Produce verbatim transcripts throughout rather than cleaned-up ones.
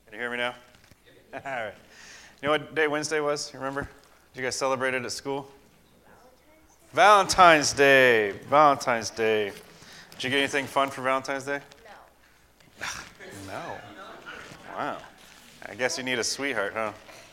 Can you hear me now? All right. You know what day Wednesday was? You remember? Did you guys celebrate it at school? Valentine's Day. Valentine's Day. Did you get anything fun for Valentine's Day? No. No. Wow. I guess you need a sweetheart, huh?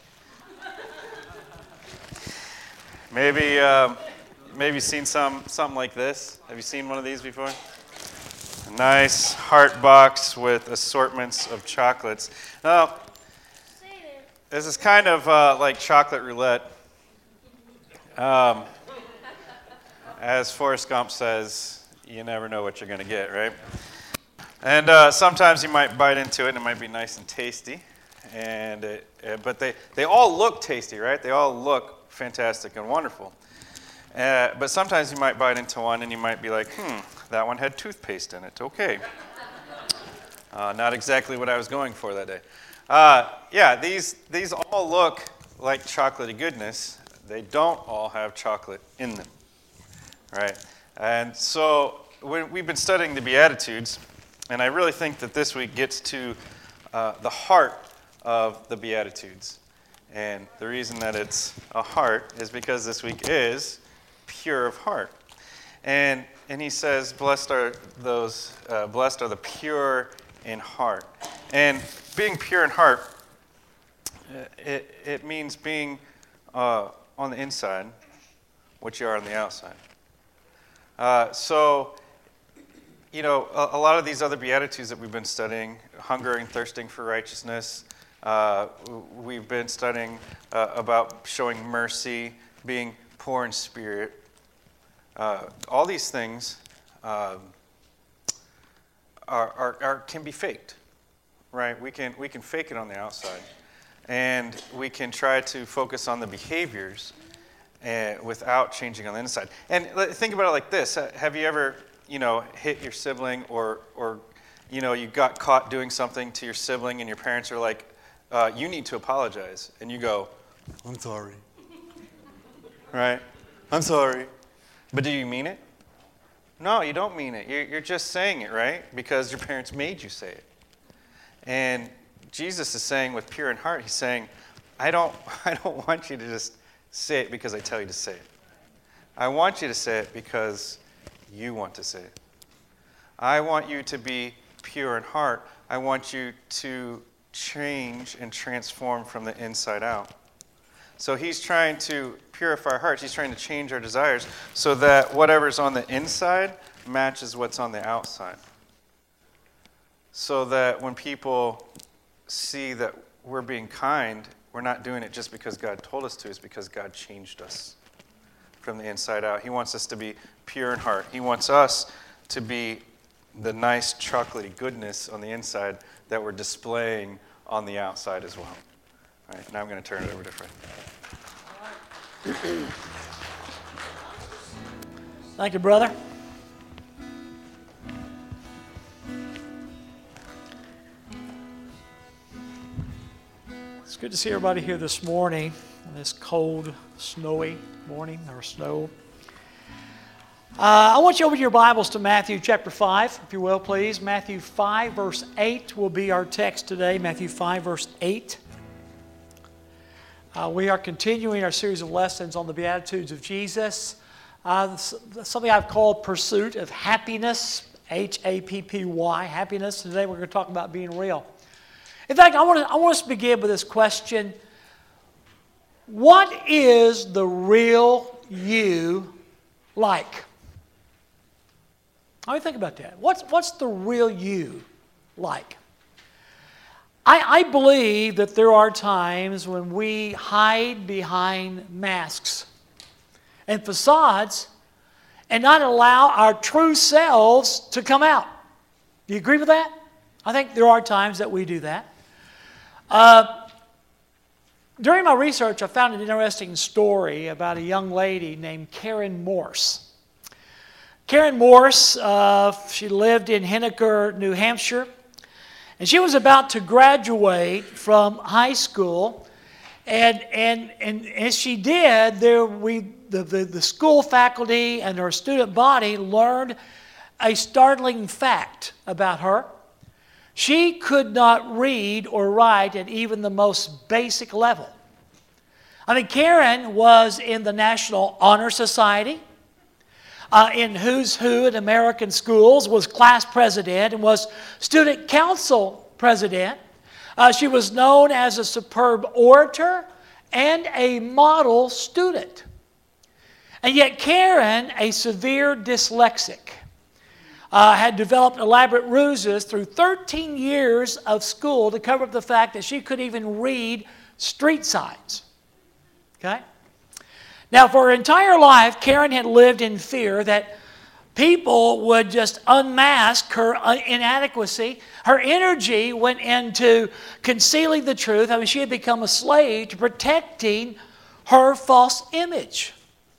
Maybe, um, maybe seen some something like this. Have you seen one of these before? A nice heart box with assortments of chocolates. Now, this is kind of uh, like chocolate roulette. Um, as Forrest Gump says, you never know what you're going to get, right? And uh, sometimes you might bite into it, and it might be nice and tasty. And it, uh, but they, they all look tasty, right? They all look fantastic and wonderful. Uh, but sometimes you might bite into one, and you might be like, hmm, that one had toothpaste in it. Okay. Uh, not exactly what I was going for that day. Uh, yeah, these these all look like chocolatey goodness. They don't all have chocolate in them, right? And so when we've been studying the Beatitudes, and I really think that this week gets to uh, the heart of the Beatitudes. And the reason that it's a heart is because this week is pure of heart. And and he says, blessed are those, uh, blessed are the pure in heart. And being pure in heart, it, it means being uh, on the inside what you are on the outside. Uh, so, you know, a, a lot of these other Beatitudes that we've been studying, hunger and thirsting for righteousness, uh, we've been studying uh, about showing mercy, being poor in spirit. Uh, all these things um, are, are, are can be faked, right? We can we can fake it on the outside, and we can try to focus on the behaviors uh, without changing on the inside. And think about it like this: have you ever, you know, hit your sibling, or or you know, you got caught doing something to your sibling, and your parents are like, uh, "You need to apologize," and you go, "I'm sorry," right? "I'm sorry." But do you mean it? No, you don't mean it. You're, you're just saying it, right? Because your parents made you say it. And Jesus is saying with pure in heart, he's saying, I don't, I don't want you to just say it because I tell you to say it. I want you to say it because you want to say it. I want you to be pure in heart. I want you to change and transform from the inside out. So he's trying to purify our hearts. He's trying to change our desires so that whatever's on the inside matches what's on the outside. So that when people see that we're being kind, we're not doing it just because God told us to. It's because God changed us from the inside out. He wants us to be pure in heart. He wants us to be the nice chocolatey goodness on the inside that we're displaying on the outside as well. All right, now I'm going to turn it over to Fred. Thank you, brother. It's good to see everybody here this morning on this cold, snowy morning, or snow. Uh, I want you to open your Bibles to Matthew chapter five, if you will, please. Matthew five, verse eight will be our text today. Matthew five, verse eight. Uh, we are continuing our series of lessons on the Beatitudes of Jesus. Uh, something I've called Pursuit of Happiness, H A P P Y, happiness. Today we're going to talk about being real. In fact, I want, to, I want us to begin with this question. What is the real you like? I mean, think about that. What's, what's the real you like? I, I believe that there are times when we hide behind masks and facades and not allow our true selves to come out. Do you agree with that? I think there are times that we do that. Uh, during my research, I found an interesting story about a young lady named Karen Morse. Karen Morse, uh, she lived in Henniker, New Hampshire. And she was about to graduate from high school, and and and as she did, there we the, the, the school faculty and her student body learned a startling fact about her. She could not read or write at even the most basic level. I mean, Karen was in the National Honor Society, uh, in Who's Who in American Schools, was class president, and was student council president. Uh, she was known as a superb orator and a model student. And yet Karen, a severe dyslexic, uh, had developed elaborate ruses through thirteen years of school to cover up the fact that she couldn't even read street signs. Okay? Now, for her entire life, Karen had lived in fear that people would just unmask her inadequacy. Her energy went into concealing the truth. I mean, she had become a slave to protecting her false image.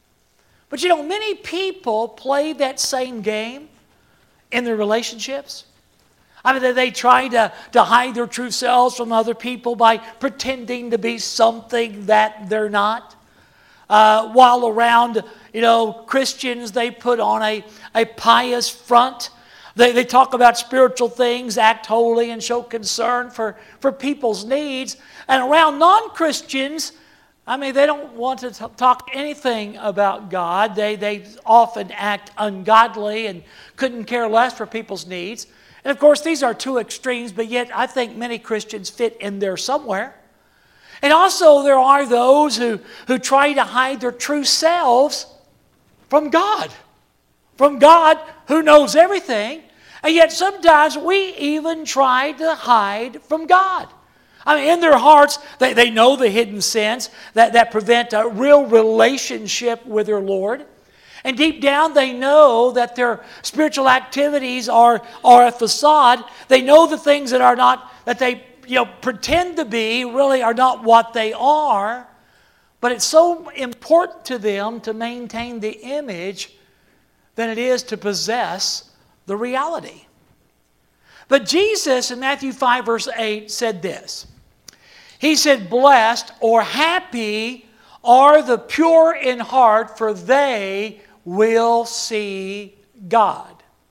But you know, many people play that same game in their relationships. I mean, they, they try to, to hide their true selves from other people by pretending to be something that they're not. Uh, while around, you know, Christians, they put on a, a pious front. They, they talk about spiritual things, act holy, and show concern for, for people's needs. And around non-Christians, I mean, they don't want to t- talk anything about God. They, they often act ungodly and couldn't care less for people's needs. And of course, these are two extremes, but yet I think many Christians fit in there somewhere. And also there are those who, who try to hide their true selves from God. From God who knows everything. And yet sometimes we even try to hide from God. I mean, in their hearts, they, they know the hidden sins that, that prevent a real relationship with their Lord. And deep down, they know that their spiritual activities are, are a facade. They know the things that are not, that they you know, pretend to be really are not what they are. But it's so important to them to maintain the image than it is to possess the reality. But Jesus in Matthew five verse eight said this. He said, blessed or happy are the pure in heart, for they will see God.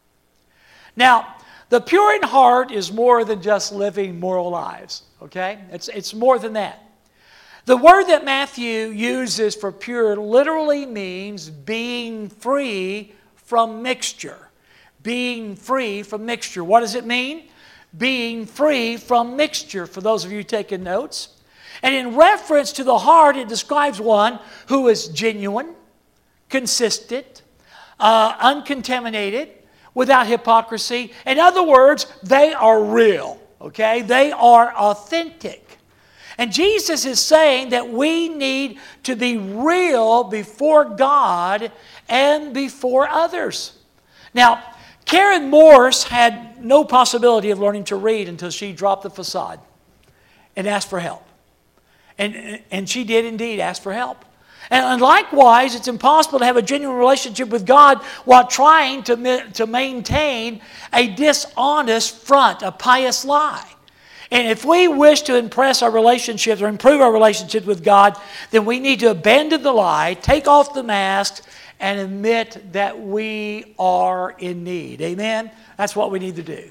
Now, the pure in heart is more than just living moral lives, okay? It's, it's more than that. The word that Matthew uses for pure literally means being free from mixture. Being free from mixture. What does it mean? Being free from mixture, for those of you taking notes. And in reference to the heart, it describes one who is genuine, consistent, uh, uncontaminated, without hypocrisy. In other words, they are real, okay? They are authentic. And Jesus is saying that we need to be real before God and before others. Now, Karen Morse had no possibility of learning to read until she dropped the facade and asked for help. And, and she did indeed ask for help. And likewise, it's impossible to have a genuine relationship with God while trying to, to maintain a dishonest front, a pious lie. And if we wish to impress our relationships or improve our relationships with God, then we need to abandon the lie, take off the mask, and admit that we are in need. Amen? That's what we need to do.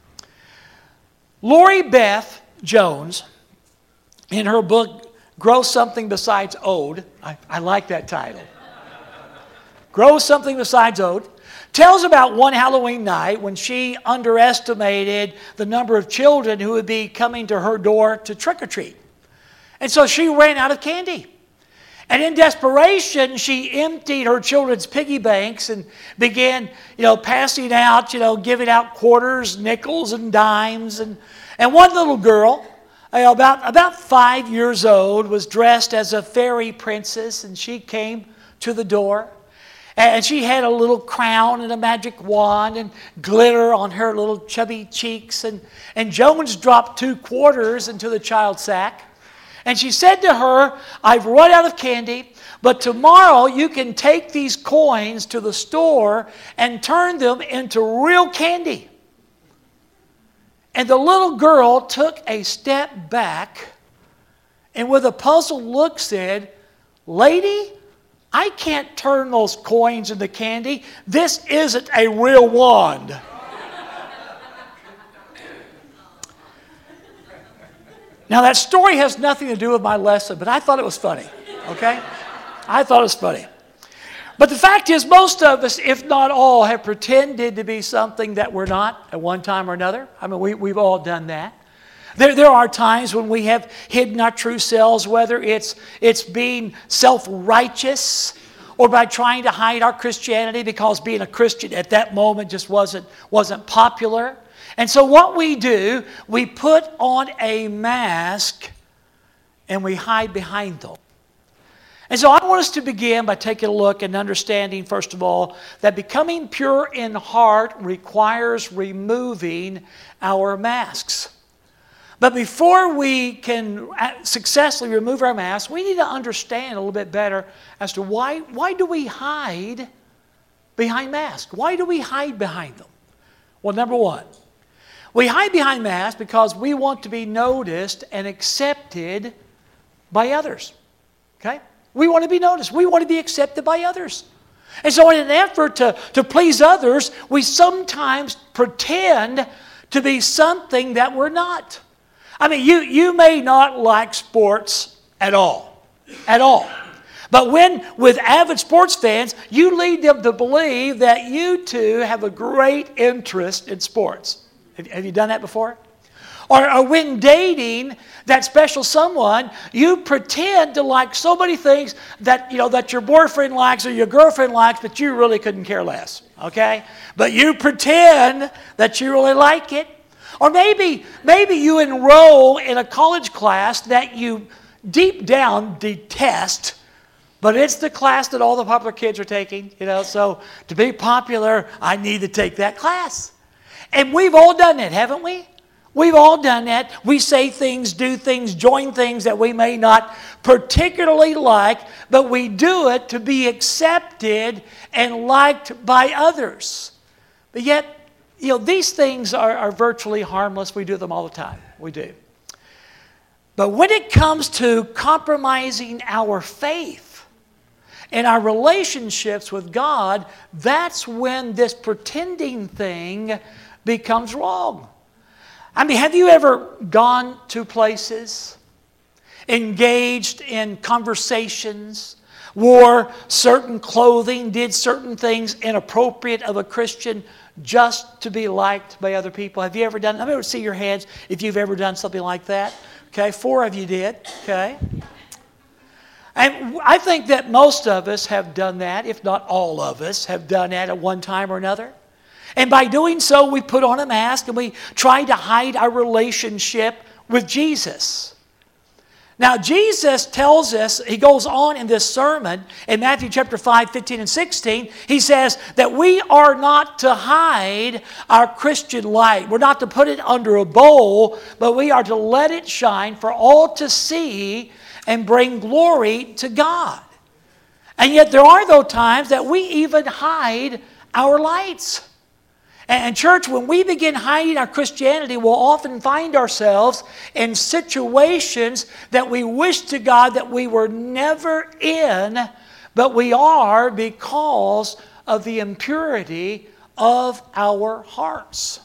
Lori Beth Jones, in her book, Grow Something Besides Ode, I, I like that title. Grow Something Besides Ode, tells about one Halloween night when she underestimated the number of children who would be coming to her door to trick or treat. And so she ran out of candy. And in desperation, she emptied her children's piggy banks and began, you know, passing out, you know, giving out quarters, nickels, and dimes. And, and one little girl, About, about five years old, was dressed as a fairy princess, and she came to the door. And she had a little crown and a magic wand and glitter on her little chubby cheeks. And, and Jones dropped two quarters into the child's sack. And she said to her, I've run out of candy, but tomorrow you can take these coins to the store and turn them into real candy. And the little girl took a step back and with a puzzled look said, Lady, I can't turn those coins into candy. This isn't a real wand. Now, that story has nothing to do with my lesson, but I thought it was funny, okay? I thought it was funny. But the fact is, most of us, if not all, have pretended to be something that we're not at one time or another. I mean, we, we've all done that. There, there are times when we have hidden our true selves, whether it's, it's being self-righteous or by trying to hide our Christianity because being a Christian at that moment just wasn't, wasn't popular. And so what we do, we put on a mask and we hide behind them. And so I want us to begin by taking a look and understanding, first of all, that becoming pure in heart requires removing our masks. But before we can successfully remove our masks, we need to understand a little bit better as to why, why do we hide behind masks? Why do we hide behind them? Well, number one, we hide behind masks because we want to be noticed and accepted by others. Okay? We want to be noticed. We want to be accepted by others. And so in an effort to, to please others, we sometimes pretend to be something that we're not. I mean, you, you may not like sports at all. At all. But when, with avid sports fans, you lead them to believe that you too have a great interest in sports. Have, have you done that before? Or, or when dating that special someone, you pretend to like so many things that, you know, that your boyfriend likes or your girlfriend likes, but you really couldn't care less, okay? But you pretend that you really like it. Or maybe, maybe you enroll in a college class that you deep down detest, but it's the class that all the popular kids are taking, you know, so to be popular, I need to take that class. And we've all done that, haven't we? We've all done that. We say things, do things, join things that we may not particularly like, but we do it to be accepted and liked by others. But yet, you know, these things are, are virtually harmless. We do them all the time. We do. But when it comes to compromising our faith and our relationships with God, that's when this pretending thing becomes wrong. I mean, have you ever gone to places, engaged in conversations, wore certain clothing, did certain things inappropriate of a Christian just to be liked by other people? Have you ever done, let me see your hands if you've ever done something like that. Okay, four of you did, okay. And I think that most of us have done that, if not all of us have done that at one time or another. And by doing so, we put on a mask and we try to hide our relationship with Jesus. Now, Jesus tells us, he goes on in this sermon in Matthew chapter five, fifteen and sixteen, he says that we are not to hide our Christian light. We're not to put it under a bowl, but we are to let it shine for all to see and bring glory to God. And yet there are those times that we even hide our lights. And church, when we begin hiding our Christianity, we'll often find ourselves in situations that we wish to God that we were never in, but we are because of the impurity of our hearts.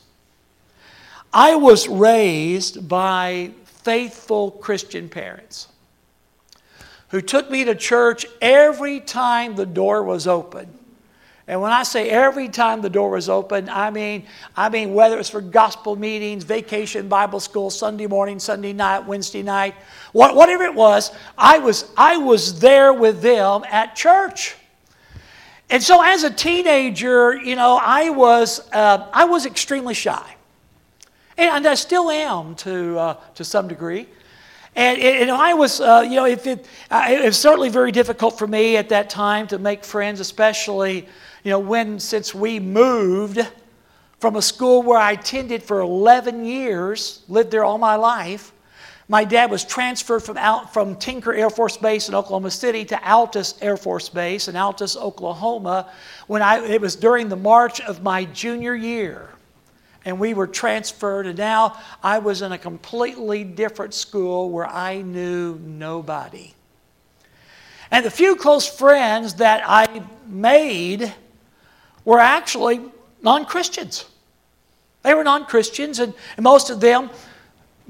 I was raised by faithful Christian parents who took me to church every time the door was open. And when I say every time the door was open, I mean, I mean whether it's for gospel meetings, vacation Bible school, Sunday morning, Sunday night, Wednesday night, whatever it was, I was, I was there with them at church. And so as a teenager, you know, I was, uh, I was extremely shy. And I still am to, uh, to some degree. And, and I was, uh, you know, if it, uh, it was certainly very difficult for me at that time to make friends, especially, you know, when, since we moved from a school where I attended for eleven years, lived there all my life. My dad was transferred from, out, from Tinker Air Force Base in Oklahoma City to Altus Air Force Base in Altus, Oklahoma, when I, it was during the March of my junior year. And we were transferred, and now I was in a completely different school where I knew nobody. And the few close friends that I made were actually non-Christians. They were non-Christians, and, and most of them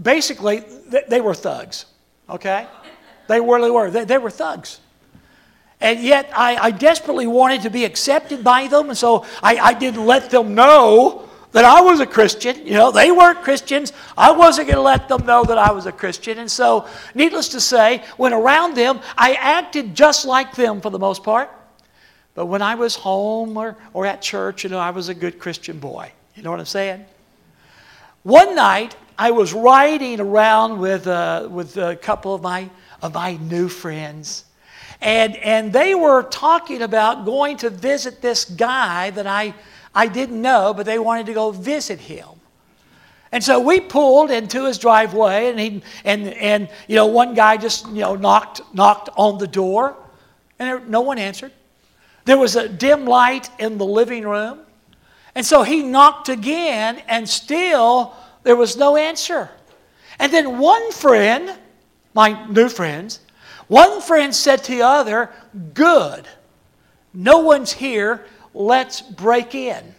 basically, they, they were thugs, okay? They really were. They, they were thugs. And yet, I, I desperately wanted to be accepted by them, and so I, I didn't let them know that I was a Christian. You know, they weren't Christians. I wasn't going to let them know that I was a Christian. And so, needless to say, when around them, I acted just like them for the most part. But when I was home or, or at church, you know, I was a good Christian boy. You know what I'm saying? One night, I was riding around with, uh, with a couple of my, of my new friends. And, and they were talking about going to visit this guy that I, I didn't know, but they wanted to go visit him. And so we pulled into his driveway, and he and and you know one guy just you know knocked knocked on the door, and there, no one answered. There was a dim light in the living room, and so he knocked again, and still there was no answer. And then one friend, my new friends, one friend said to the other, "Good, no one's here. Let's break in."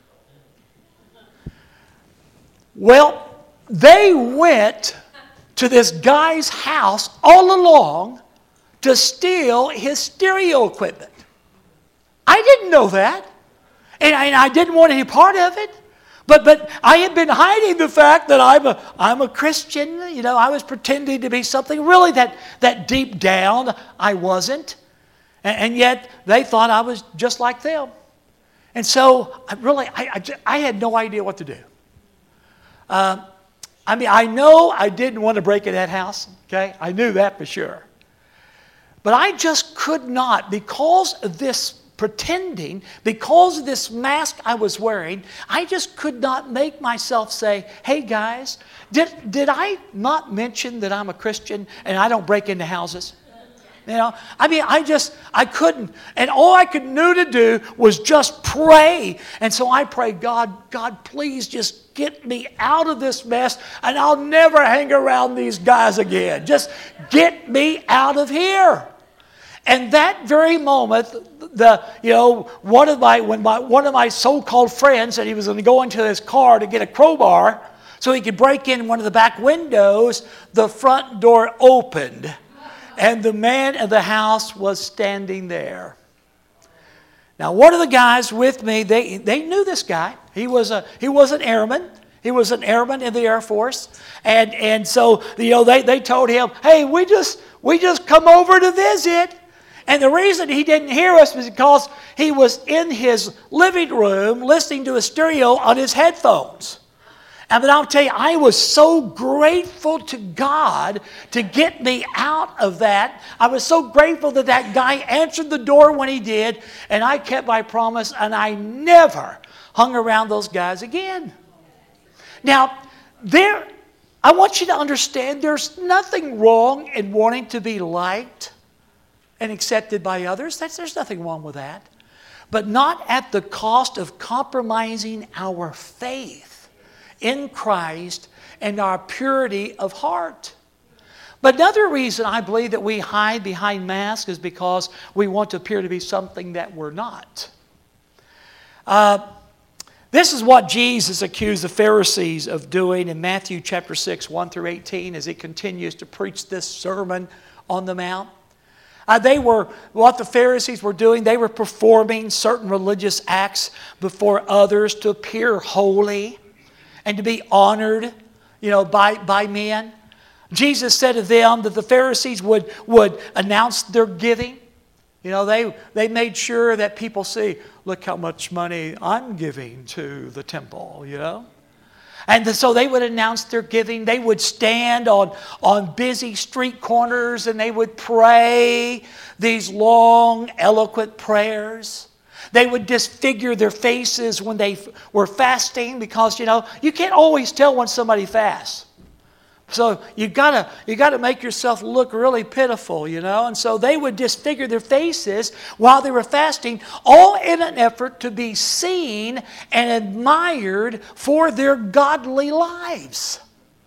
Well, they went to this guy's house all along to steal his stereo equipment. I didn't know that, and I, and I didn't want any part of it. But but I had been hiding the fact that I'm a I'm a Christian. You know, I was pretending to be something really that that deep down I wasn't, and, and yet they thought I was just like them. And so I really I I, just, I had no idea what to do. Uh, I mean, I know I didn't want to break in that house. Okay, I knew that for sure. But I just could not, because of this pretending, because of this mask I was wearing, I just could not make myself say, "Hey guys, did, did I not mention that I'm a Christian and I don't break into houses?" You know, I mean, I just, I couldn't. And all I could knew to do was just pray. And so I prayed, God, God, please just get me out of this mess, and I'll never hang around these guys again. Just get me out of here. And that very moment, the you know one of my when my one of my so-called friends said he was going to go into his car to get a crowbar so he could break in one of the back windows, the front door opened, and the man of the house was standing there. Now, one of the guys with me, they they knew this guy. He was a he was an airman. He was an airman in the Air Force, and and so you know they they told him, "Hey, we just we just come over to visit." And the reason he didn't hear us was because he was in his living room listening to a stereo on his headphones. And but I'll tell you, I was so grateful to God to get me out of that. I was so grateful that that guy answered the door when he did, and I kept my promise, and I never hung around those guys again. Now, there, I want you to understand there's nothing wrong in wanting to be liked and accepted by others. That's, there's nothing wrong with that. But not at the cost of compromising our faith in Christ and our purity of heart. But another reason I believe that we hide behind masks is because we want to appear to be something that we're not. Uh, this is what Jesus accused the Pharisees of doing in Matthew chapter six, one through eighteen, as he continues to preach this Sermon on the Mount. Uh, they were, what the Pharisees were doing, they were performing certain religious acts before others to appear holy and to be honored, you know, by, by men. Jesus said to them that the Pharisees would, would announce their giving. You know, they, they made sure that people see, look how much money I'm giving to the temple, you know. And so they would announce their giving. They would stand on, on busy street corners and they would pray these long, eloquent prayers. They would disfigure their faces when they were fasting because, you know, you can't always tell when somebody fasts. So you gotta you gotta make yourself look really pitiful, you know. And so they would disfigure their faces while they were fasting, all in an effort to be seen and admired for their godly lives.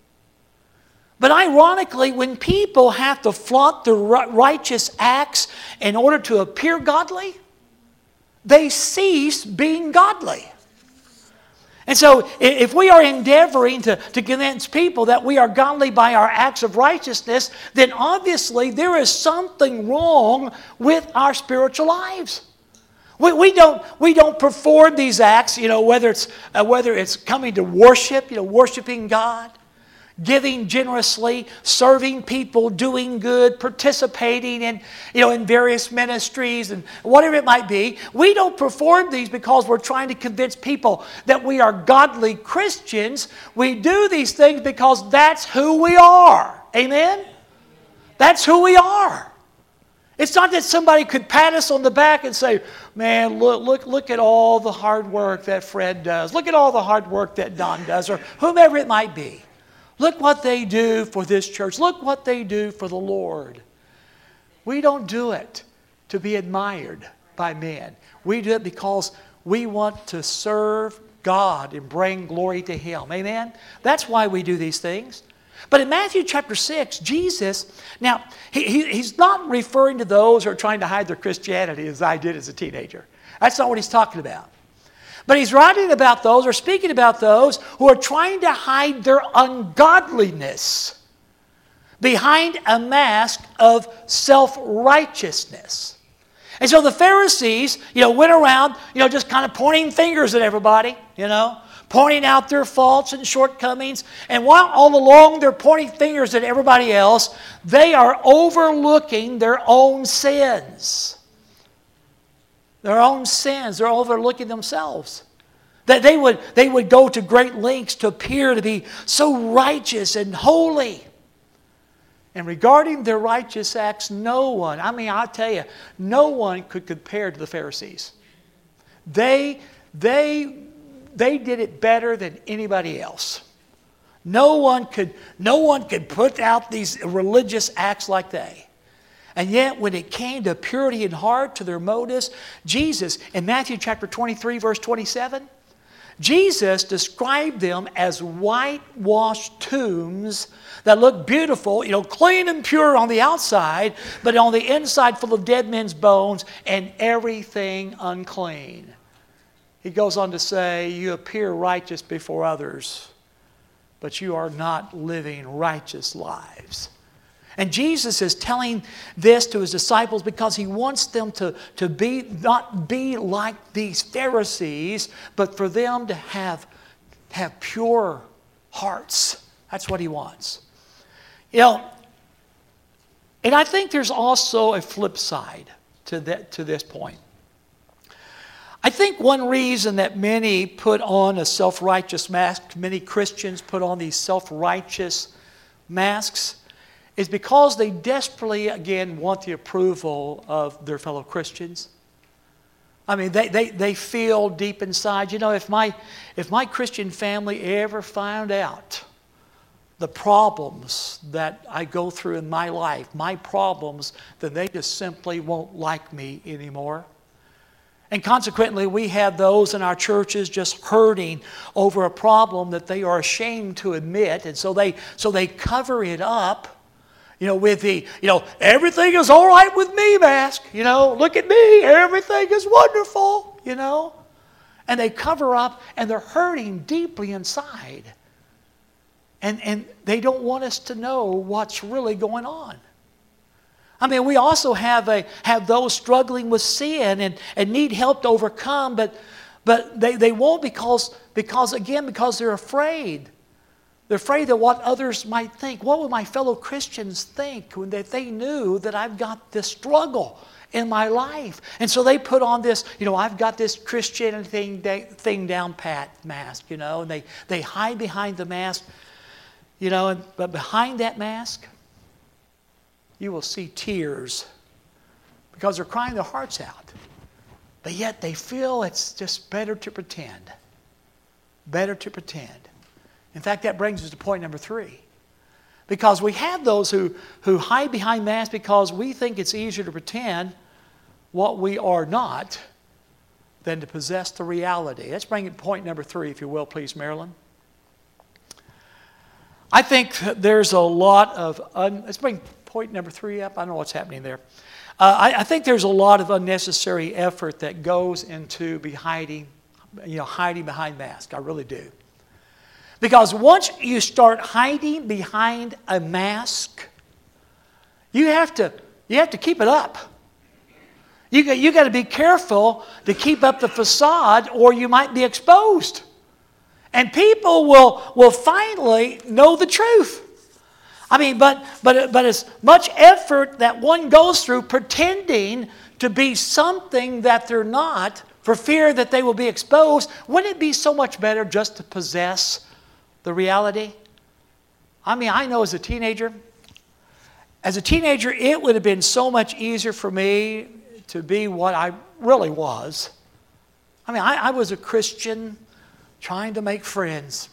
But ironically, when people have to flaunt their righteous acts in order to appear godly, they cease being godly. And so i- if we are endeavoring to, to convince people that we are godly by our acts of righteousness, then obviously there is something wrong with our spiritual lives. We, we, don't, we don't perform these acts, you know, whether it's, uh, whether it's coming to worship, you know, worshiping God, giving generously, serving people, doing good, participating in, you know, in various ministries and whatever it might be. We don't perform these because we're trying to convince people that we are godly Christians. We do these things because that's who we are. Amen? That's who we are. It's not that somebody could pat us on the back and say, man, look, look, look at all the hard work that Fred does. Look at all the hard work that Don does, or whomever it might be. Look what they do for this church. Look what they do for the Lord. We don't do it to be admired by men. We do it because we want to serve God and bring glory to Him. Amen? That's why we do these things. But in Matthew chapter six, Jesus, now, he, he, he's not referring to those who are trying to hide their Christianity as I did as a teenager. That's not what he's talking about. But he's writing about those, or speaking about those, who are trying to hide their ungodliness behind a mask of self-righteousness. And so the Pharisees, you know, went around, you know, just kind of pointing fingers at everybody, you know, pointing out their faults and shortcomings. And while all along they're pointing fingers at everybody else, they are overlooking their own sins. Their own sins. They're overlooking themselves. That they would, they would go to great lengths to appear to be so righteous and holy. And regarding their righteous acts, no one, I mean, I'll tell you, no one could compare to the Pharisees. They, they, they did it better than anybody else. No one could, no one could put out these religious acts like they. And yet, when it came to purity in heart, to their motives, Jesus, in Matthew chapter twenty-three, verse twenty-seven, Jesus described them as whitewashed tombs that look beautiful, you know, clean and pure on the outside, but on the inside full of dead men's bones and everything unclean. He goes on to say, you appear righteous before others, but you are not living righteous lives. And Jesus is telling this to His disciples because He wants them to, to be, not be like these Pharisees, but for them to have, have pure hearts. That's what He wants. You know, and I think there's also a flip side to, that, to this point. I think one reason that many put on a self-righteous mask, many Christians put on these self-righteous masks, is because they desperately, again, want the approval of their fellow Christians. I mean, they, they, they feel deep inside, you know, if my, if my Christian family ever found out the problems that I go through in my life, my problems, then they just simply won't like me anymore. And consequently, we have those in our churches just hurting over a problem that they are ashamed to admit, and so they, so they cover it up. You know, with the, you know, everything is all right with me mask. You know, look at me, everything is wonderful, you know. And they cover up and they're hurting deeply inside. And, and they don't want us to know what's really going on. I mean, we also have, a, have those struggling with sin and, and need help to overcome, but, but they, they won't because, because, again, because they're afraid. They're afraid that what others might think. What would my fellow Christians think when they, they knew that I've got this struggle in my life? And so they put on this, you know, I've got this Christian thing, thing down pat mask, you know, and they, they hide behind the mask, you know, and, but behind that mask, you will see tears because they're crying their hearts out. But yet they feel it's just better to pretend. Better to pretend. In fact, that brings us to point number three. Because we have those who, who hide behind masks because we think it's easier to pretend what we are not than to possess the reality. Let's bring it to point number three, if you will, please, Marilyn. I think there's a lot of... Un- let's bring point number three up. I don't know what's happening there. Uh, I, I think there's a lot of unnecessary effort that goes into be hiding, you know, hiding behind masks. I really do. Because once you start hiding behind a mask, you have to, you have to keep it up. You got, you got to be careful to keep up the facade or you might be exposed. And people will, will finally know the truth. I mean, but, but, but as much effort that one goes through pretending to be something that they're not for fear that they will be exposed, wouldn't it be so much better just to possess the reality? I mean, I know as a teenager, as a teenager, it would have been so much easier for me to be what I really was. I mean, I, I was a Christian trying to make friends.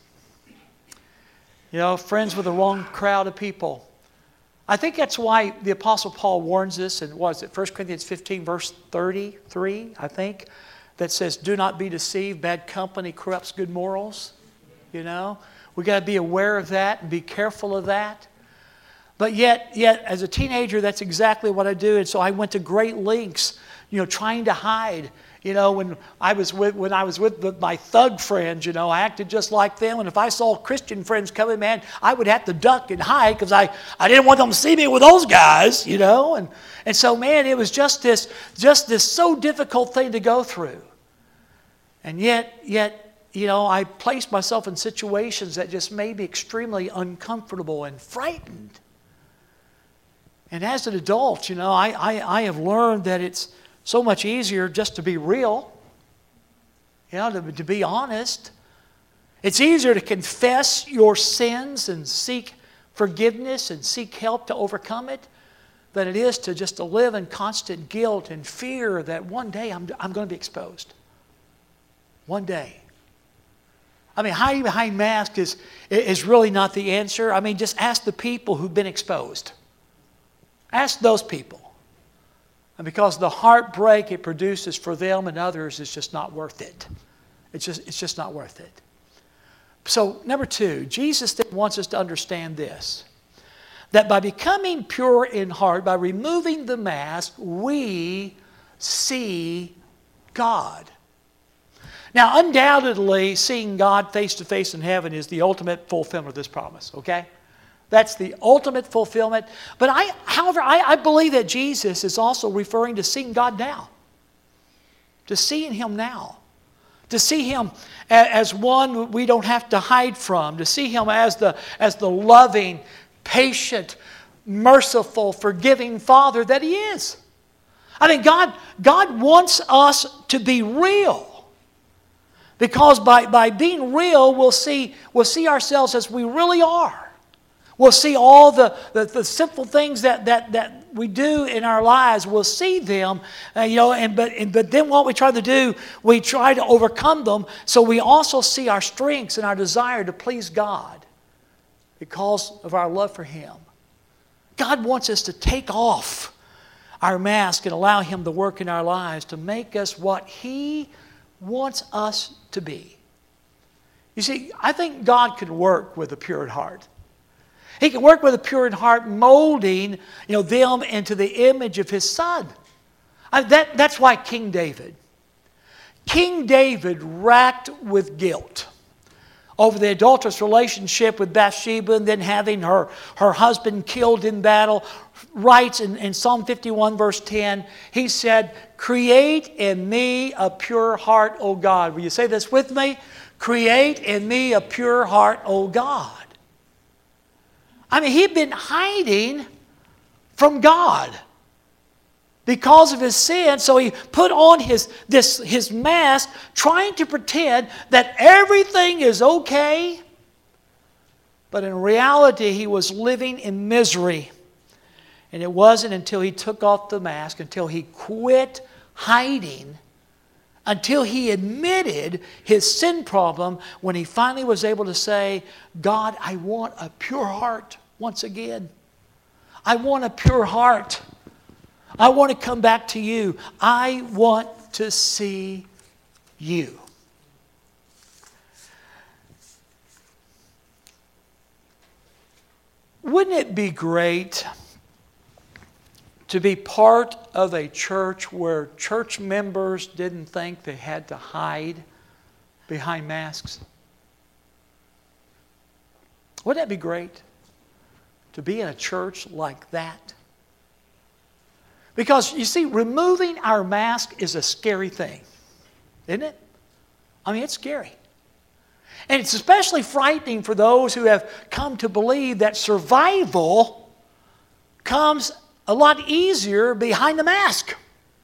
You know, friends with the wrong crowd of people. I think that's why the Apostle Paul warns us in, what is it, First Corinthians fifteen, verse thirty-three, I think, that says, do not be deceived, bad company corrupts good morals. You know, we got to be aware of that and be careful of that. But yet, yet, as a teenager, that's exactly what I do. And so I went to great lengths, you know, trying to hide. You know, when I was with when I was with the, my thug friends, you know, I acted just like them. And if I saw Christian friends coming, man, I would have to duck and hide because I, I didn't want them to see me with those guys, you know. And and so, man, it was just this just this so difficult thing to go through. And yet, yet, you know, I placed myself in situations that just made me extremely uncomfortable and frightened. And as an adult, you know, I, I, I have learned that it's so much easier just to be real, you know, to, to be honest. It's easier to confess your sins and seek forgiveness and seek help to overcome it than it is to just to live in constant guilt and fear that one day I'm, I'm going to be exposed. One day. I mean, hiding behind masks is, is really not the answer. I mean, just ask the people who've been exposed. Ask those people. And because the heartbreak it produces for them and others is just not worth it. It's just, it's just not worth it. So, number two, Jesus wants us to understand this. That by becoming pure in heart, by removing the mask, we see God. Now, undoubtedly, seeing God face to face in heaven is the ultimate fulfillment of this promise, okay? That's the ultimate fulfillment. But I, however, I, I believe that Jesus is also referring to seeing God now. To seeing Him now. To see Him as one we don't have to hide from. To see Him as the, as the loving, patient, merciful, forgiving Father that He is. I mean, God, God wants us to be real. Because by, by being real, we'll see, we'll see ourselves as we really are. We'll see all the, the, the simple things that, that, that we do in our lives. We'll see them, uh, you know, and but, and, but then what we try to do, we try to overcome them. So we also see our strengths and our desire to please God because of our love for Him. God wants us to take off our mask and allow Him to work in our lives to make us what He wants us to be. You see, I think God can work with a pure heart. He can work with a pure in heart, molding, you know, them into the image of His Son. I, that, that's why King David. King David racked with guilt over the adulterous relationship with Bathsheba and then having her, her husband killed in battle. Writes in, in Psalm fifty-one, verse ten, he said, "Create in me a pure heart, O God." Will you say this with me? Create in me a pure heart, O God. I mean, he'd been hiding from God because of his sin. So he put on his, this, his mask, trying to pretend that everything is okay. But in reality, he was living in misery. And it wasn't until he took off the mask, until he quit hiding, until he admitted his sin problem, when he finally was able to say, God, I want a pure heart once again. I want a pure heart. I want to come back to you. I want to see you. Wouldn't it be great to be part of a church where church members didn't think they had to hide behind masks? Wouldn't that be great to be in a church like that? Because, you see, removing our mask is a scary thing, isn't it? I mean, it's scary. And it's especially frightening for those who have come to believe that survival comes a lot easier behind the mask.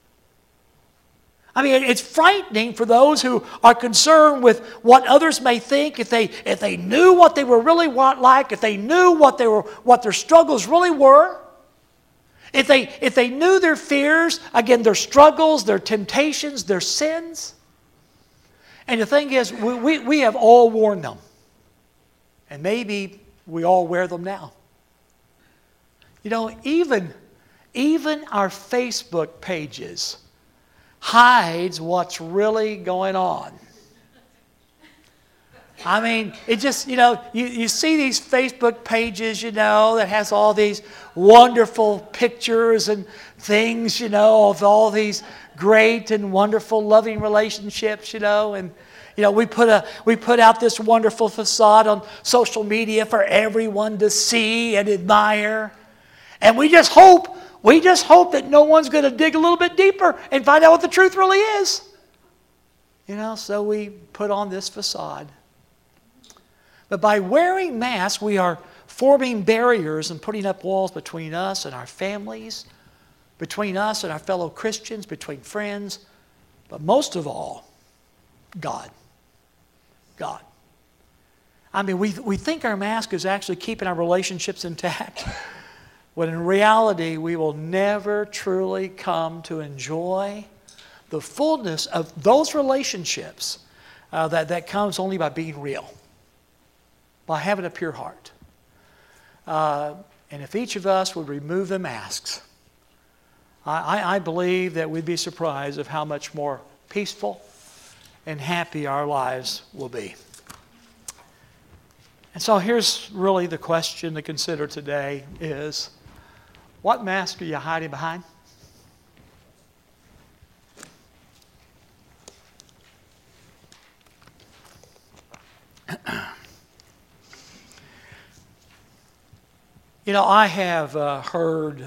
I mean, it's frightening for those who are concerned with what others may think. If they, if they knew what they were really like, if they knew what, they were, what their struggles really were, if they, if they knew their fears, again, their struggles, their temptations, their sins. And the thing is, we, we, we have all worn them. And maybe we all wear them now. You know, even, even our Facebook pages hides what's really going on. I mean, it just, you know, you, you see these Facebook pages, you know, that has all these wonderful pictures and things, you know, of all these great and wonderful loving relationships, you know, and, you know, we put a we put out this wonderful facade on social media for everyone to see and admire. And we just hope, we just hope that no one's going to dig a little bit deeper and find out what the truth really is. You know, so we put on this facade. But by wearing masks, we are forming barriers and putting up walls between us and our families, between us and our fellow Christians, between friends, but most of all, God. God. I mean, we, we think our mask is actually keeping our relationships intact, when in reality, we will never truly come to enjoy the fullness of those relationships uh, that, that comes only by being real, by having a pure heart. Uh, and if each of us would remove the masks, I, I, I believe that we'd be surprised of how much more peaceful and happy our lives will be. And so here's really the question to consider today is, what mask are you hiding behind? You know, I have uh, heard,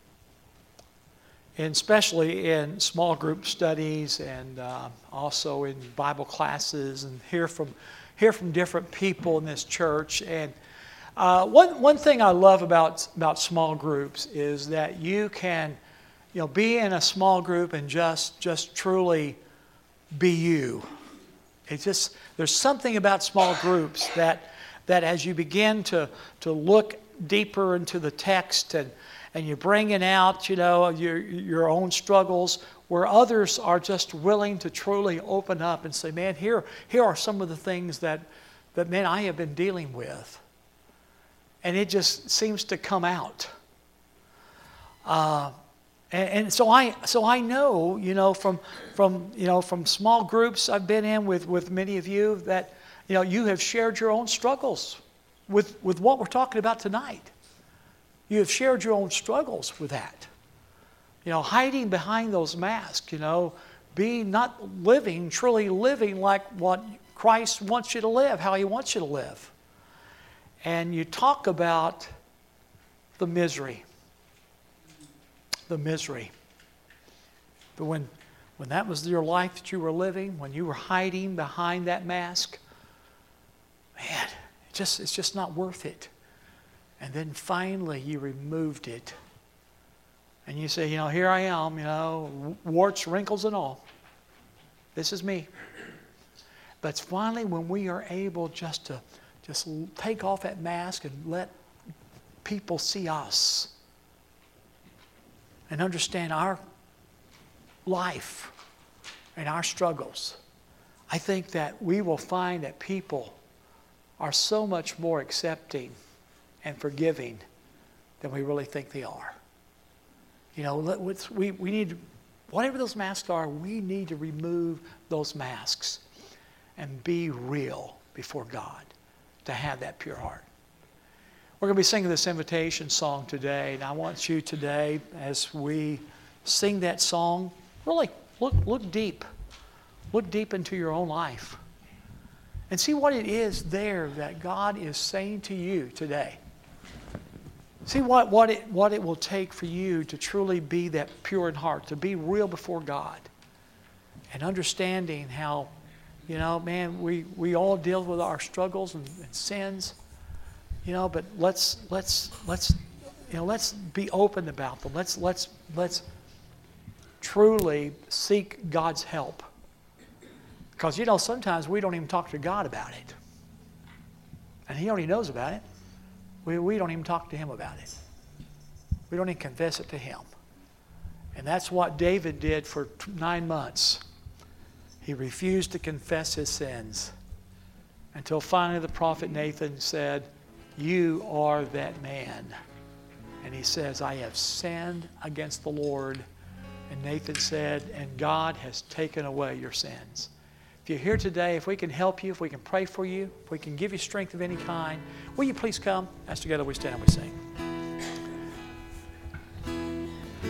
and especially in small group studies and uh, also in Bible classes, and hear from hear from different people in this church. And uh, one one thing I love about about small groups is that you can, you know, be in a small group and just just truly be you. It's just, there's something about small groups that that as you begin to to look deeper into the text and and you're bringing out, you know, your your own struggles, where others are just willing to truly open up and say, man, here here are some of the things that that man I have been dealing with, and it just seems to come out. Uh, and, and so I so I know, you know, from from you know from small groups I've been in with with many of you that, you know, you have shared your own struggles with with what we're talking about tonight. You have shared your own struggles with that. You know, hiding behind those masks, you know, being not living, truly living like what Christ wants you to live, how He wants you to live. And you talk about the misery. The misery. But when, when that was your life that you were living, when you were hiding behind that mask, man, it just, it's just not worth it. And then finally you removed it. And you say, you know, here I am, you know, warts, wrinkles, and all. This is me. But it's finally when we are able just to just take off that mask and let people see us and understand our life and our struggles. I think that we will find that people are so much more accepting and forgiving than we really think they are. You know, we, we need, whatever those masks are, we need to remove those masks and be real before God to have that pure heart. We're going to be singing this invitation song today, and I want you today, as we sing that song, really look, look deep. Look deep into your own life And see what it is there that God is saying to you today. See what, what, it, what it will take for you to truly be that pure in heart, to be real before God. And understanding how, you know, man, we, we all deal with our struggles and, and sins, you know, but let's, let's, let's, you know, let's be open about them. Let's, let's, let's truly seek God's help. Because, you know, sometimes we don't even talk to God about it. And He already knows about it. We, we don't even talk to Him about it. We don't even confess it to Him. And that's what David did for nine months. He refused to confess his sins until finally the prophet Nathan said, "You are that man." And he says, "I have sinned against the Lord." And Nathan said, "And God has taken away your sins." If you're here today, if we can help you, if we can pray for you, if we can give you strength of any kind, will you please come as together we stand and we sing.